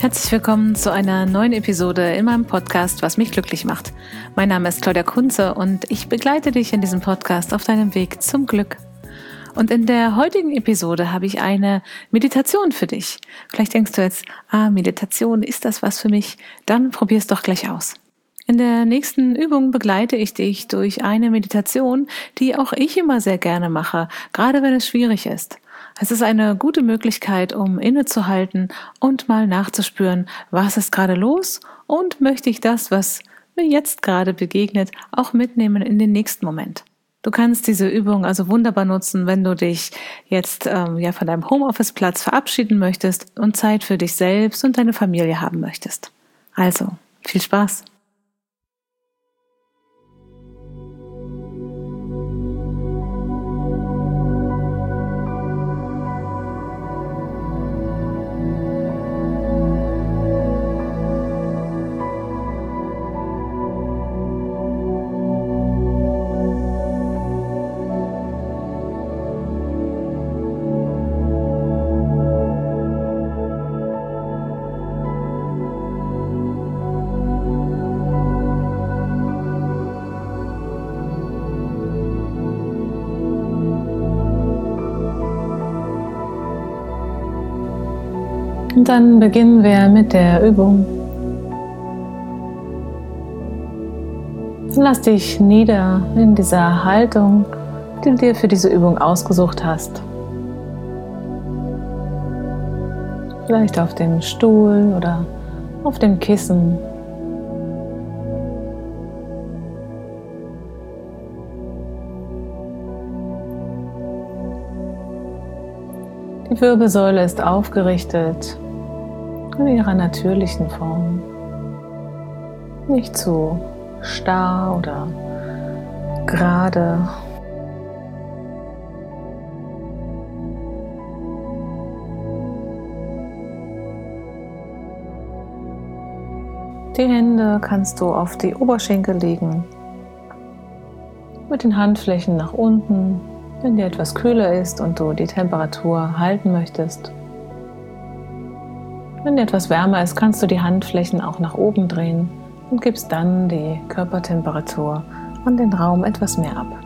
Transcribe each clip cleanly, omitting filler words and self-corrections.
Herzlich willkommen zu einer neuen Episode in meinem Podcast, was mich glücklich macht. Mein Name ist Claudia Kunze und ich begleite dich in diesem Podcast auf deinem Weg zum Glück. Und in der heutigen Episode habe ich eine Meditation für dich. Vielleicht denkst du jetzt, Meditation, ist das was für mich? Dann probier es doch gleich aus. In der nächsten Übung begleite ich dich durch eine Meditation, die auch ich immer sehr gerne mache, gerade wenn es schwierig ist. Es ist eine gute Möglichkeit, um innezuhalten und mal nachzuspüren, was ist gerade los und möchte ich das, was mir jetzt gerade begegnet, auch mitnehmen in den nächsten Moment. Du kannst diese Übung also wunderbar nutzen, wenn du dich jetzt von deinem Homeoffice-Platz verabschieden möchtest und Zeit für dich selbst und deine Familie haben möchtest. Also, viel Spaß! Und dann beginnen wir mit der Übung. Lass dich nieder in dieser Haltung, die du dir für diese Übung ausgesucht hast. Vielleicht auf dem Stuhl oder auf dem Kissen. Die Wirbelsäule ist aufgerichtet in ihrer natürlichen Form. Nicht zu starr oder gerade. Die Hände kannst du auf die Oberschenkel legen, mit den Handflächen nach unten, wenn dir etwas kühler ist und du die Temperatur halten möchtest. Wenn dir etwas wärmer ist, kannst du die Handflächen auch nach oben drehen und gibst dann die Körpertemperatur an den Raum etwas mehr ab.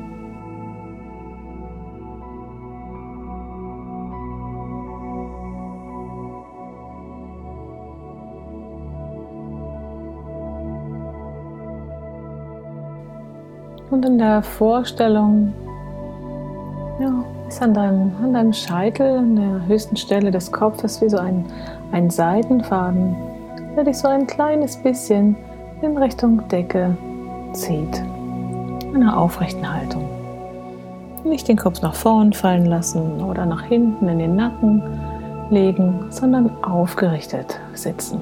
Und in der Vorstellung ist an deinem Scheitel, an der höchsten Stelle des Kopfes, wie so ein Seidenfaden, der dich so ein kleines bisschen in Richtung Decke zieht. In einer aufrechten Haltung. Nicht den Kopf nach vorn fallen lassen oder nach hinten in den Nacken legen, sondern aufgerichtet sitzen.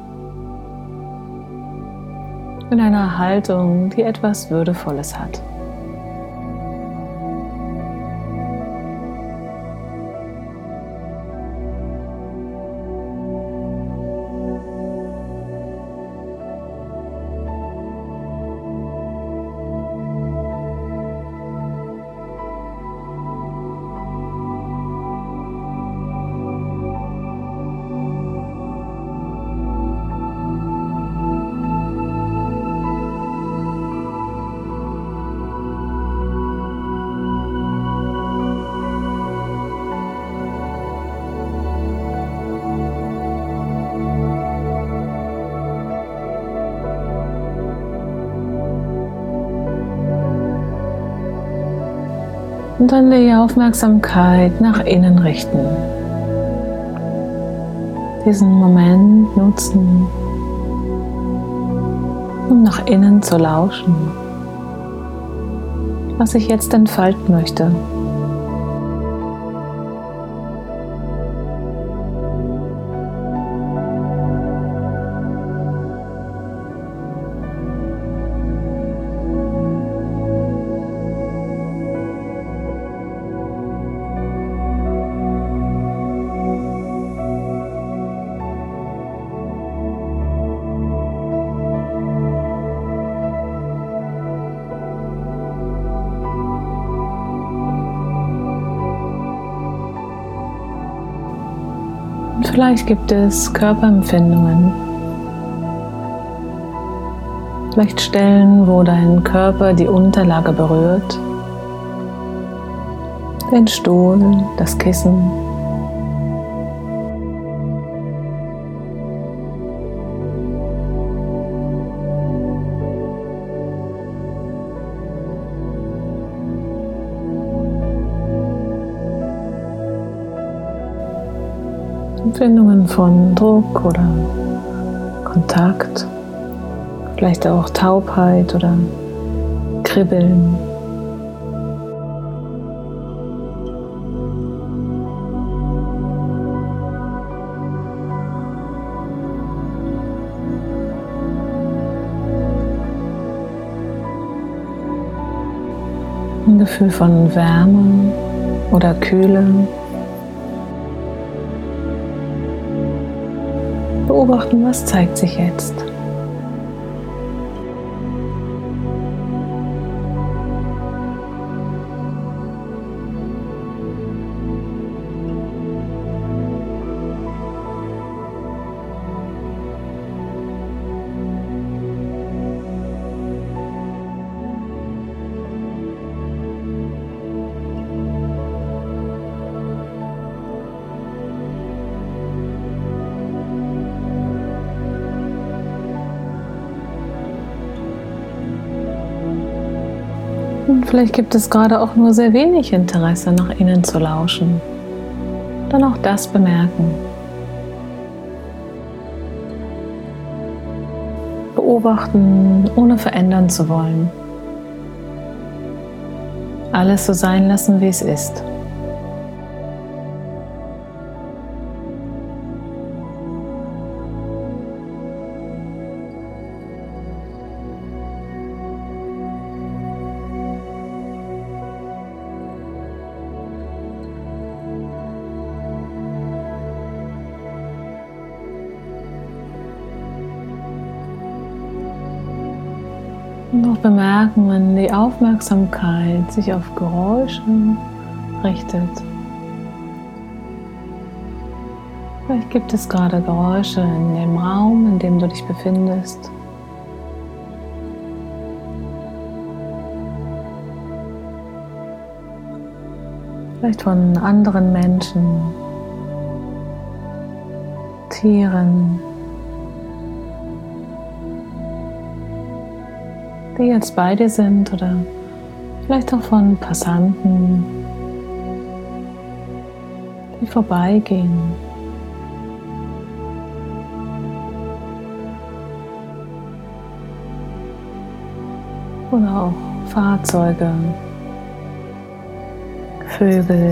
In einer Haltung, die etwas Würdevolles hat. Und dann die Aufmerksamkeit nach innen richten. Diesen Moment nutzen, um nach innen zu lauschen, was ich jetzt entfalten möchte. Und vielleicht gibt es Körperempfindungen. Vielleicht Stellen, wo dein Körper die Unterlage berührt. Den Stuhl, das Kissen. Empfindungen von Druck oder Kontakt, vielleicht auch Taubheit oder Kribbeln. Ein Gefühl von Wärme oder Kühle. Beobachten, was zeigt sich jetzt. Und vielleicht gibt es gerade auch nur sehr wenig Interesse, nach innen zu lauschen. Dann auch das bemerken. Beobachten, ohne verändern zu wollen. Alles so sein lassen, wie es ist. Und auch bemerken, wenn die Aufmerksamkeit sich auf Geräusche richtet. Vielleicht gibt es gerade Geräusche in dem Raum, in dem du dich befindest. Vielleicht von anderen Menschen, Tieren, die jetzt bei dir sind, oder vielleicht auch von Passanten, die vorbeigehen. Oder auch Fahrzeuge, Vögel.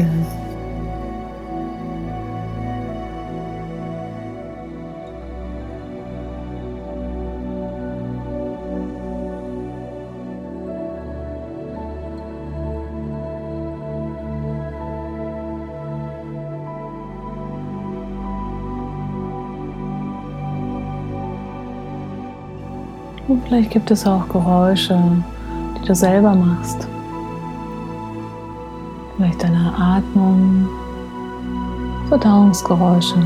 Und vielleicht gibt es auch Geräusche, die du selber machst. Vielleicht deine Atmung, Verdauungsgeräusche.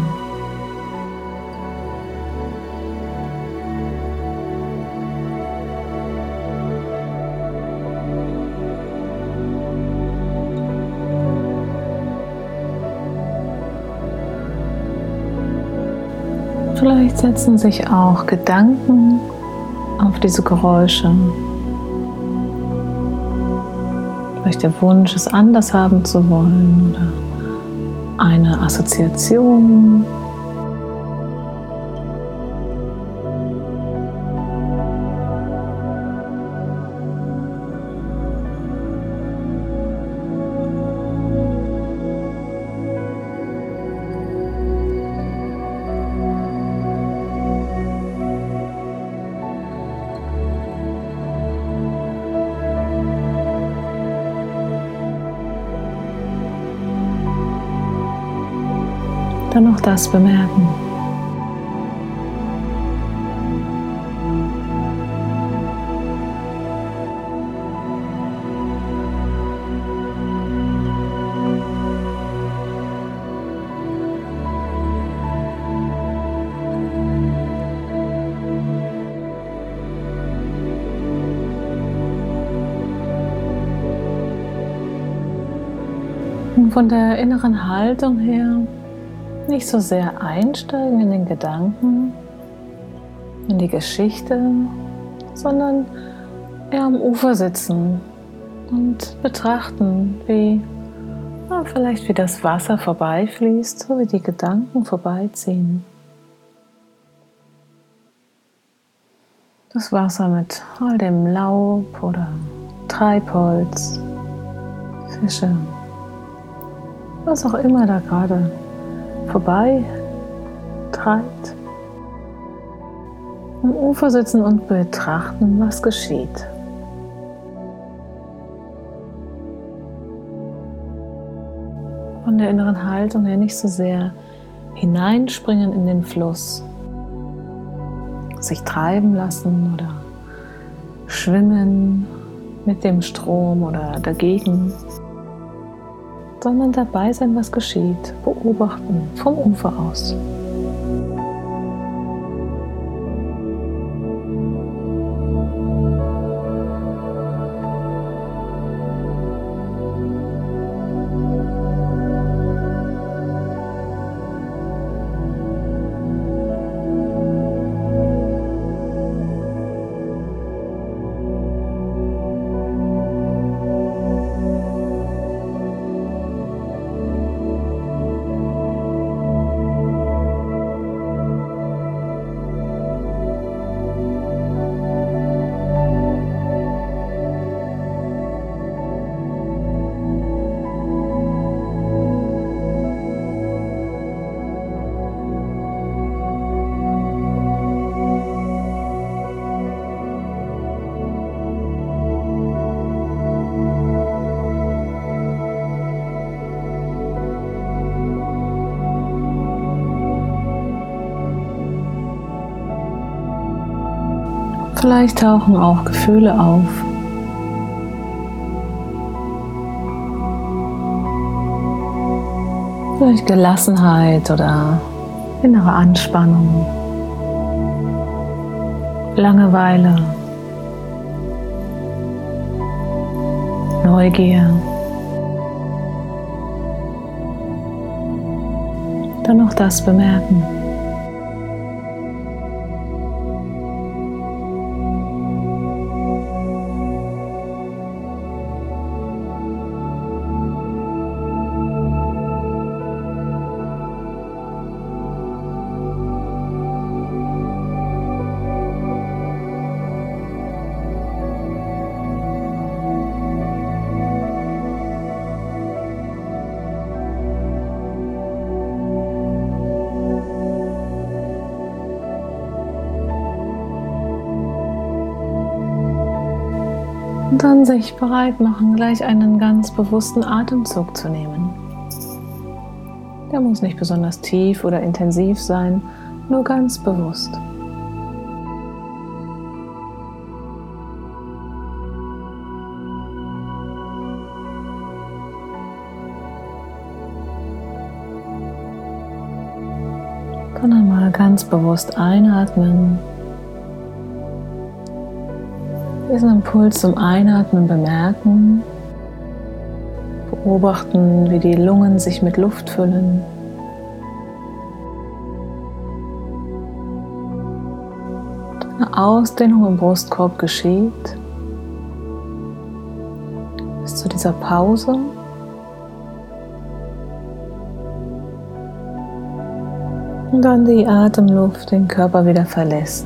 Vielleicht setzen sich auch Gedanken auf diese Geräusche. Vielleicht der Wunsch, es anders haben zu wollen, oder eine Assoziation. Dann auch das bemerken. Und von der inneren Haltung her nicht so sehr einsteigen in den Gedanken, in die Geschichte, sondern eher am Ufer sitzen und betrachten, vielleicht wie das Wasser vorbeifließt, so wie die Gedanken vorbeiziehen. Das Wasser mit all dem Laub oder Treibholz, Fische, was auch immer da gerade vorbei treibt. Am Ufer sitzen und betrachten, was geschieht. Von der inneren Haltung her nicht so sehr hineinspringen in den Fluss, sich treiben lassen oder schwimmen mit dem Strom oder dagegen, sondern dabei sein, was geschieht, beobachten vom Ufer aus. Vielleicht tauchen auch Gefühle auf. Vielleicht Gelassenheit oder innere Anspannung, Langeweile, Neugier. Dann noch das bemerken. Und dann sich bereit machen, gleich einen ganz bewussten Atemzug zu nehmen. Der muss nicht besonders tief oder intensiv sein, nur ganz bewusst. Dann einmal ganz bewusst einatmen. Diesen Impuls zum Einatmen bemerken, beobachten, wie die Lungen sich mit Luft füllen. Eine Ausdehnung im Brustkorb geschieht. Bis zu dieser Pause. Und dann die Atemluft den Körper wieder verlässt.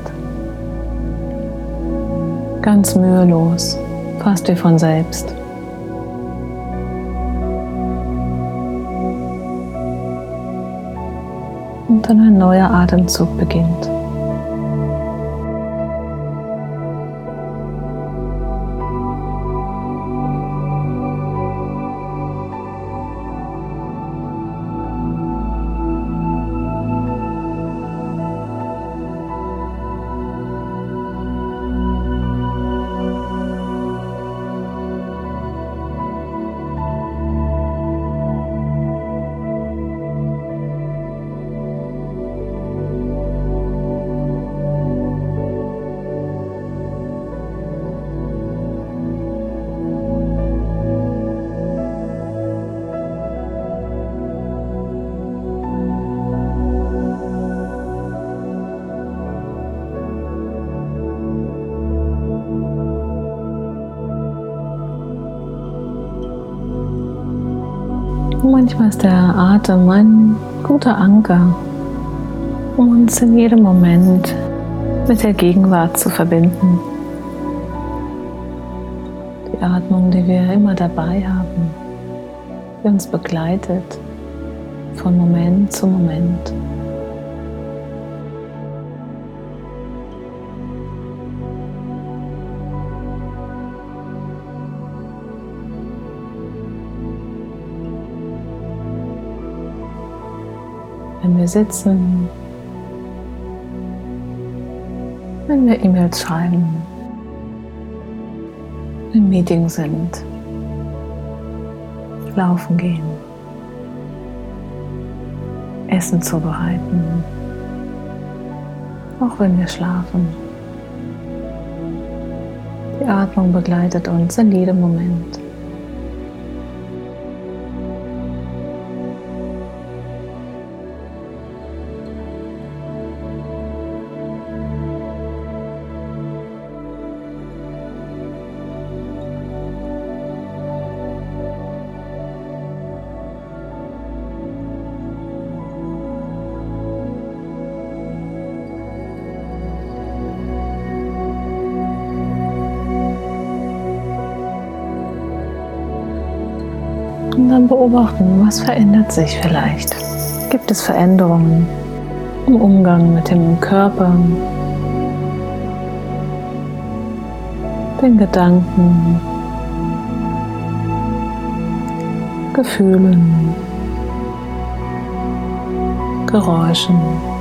Ganz mühelos, fast wie von selbst. Und dann ein neuer Atemzug beginnt. Manchmal ist der Atem ein guter Anker, um uns in jedem Moment mit der Gegenwart zu verbinden. Die Atmung, die wir immer dabei haben, die uns begleitet von Moment zu Moment. Wenn wir sitzen, wenn wir E-Mails schreiben, im Meeting sind, laufen gehen, Essen zubereiten, auch wenn wir schlafen. Die Atmung begleitet uns in jedem Moment. Und dann beobachten, was verändert sich vielleicht. Gibt es Veränderungen im Umgang mit dem Körper, den Gedanken, Gefühlen, Geräuschen?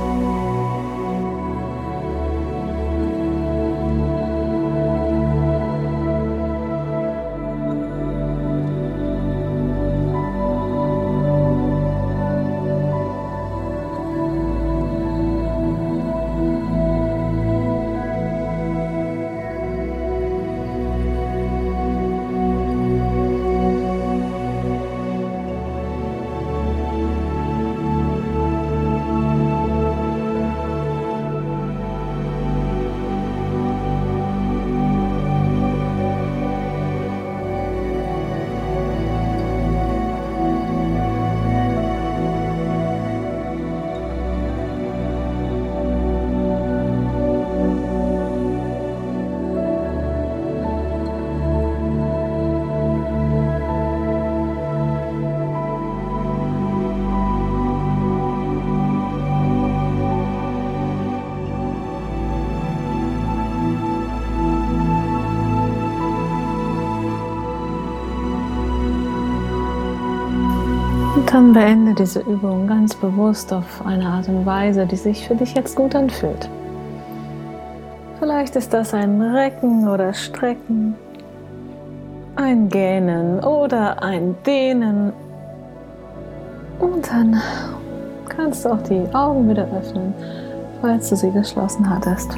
Und dann beende diese Übung ganz bewusst auf eine Art und Weise, die sich für dich jetzt gut anfühlt. Vielleicht ist das ein Recken oder Strecken, ein Gähnen oder ein Dehnen. Und dann kannst du auch die Augen wieder öffnen, falls du sie geschlossen hattest.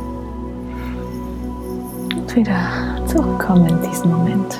Und wieder zurückkommen in diesen Moment.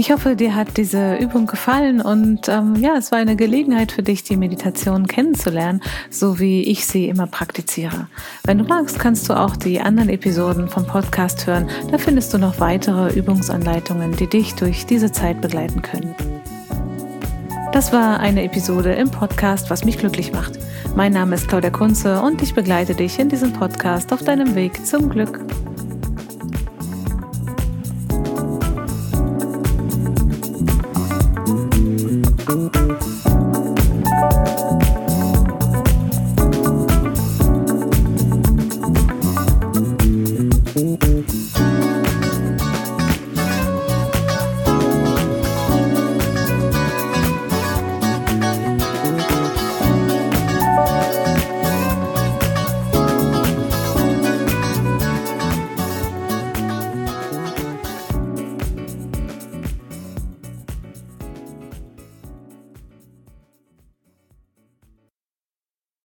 Ich hoffe, dir hat diese Übung gefallen und es war eine Gelegenheit für dich, die Meditation kennenzulernen, so wie ich sie immer praktiziere. Wenn du magst, kannst du auch die anderen Episoden vom Podcast hören. Da findest du noch weitere Übungsanleitungen, die dich durch diese Zeit begleiten können. Das war eine Episode im Podcast, was mich glücklich macht. Mein Name ist Claudia Kunze und ich begleite dich in diesem Podcast auf deinem Weg zum Glück.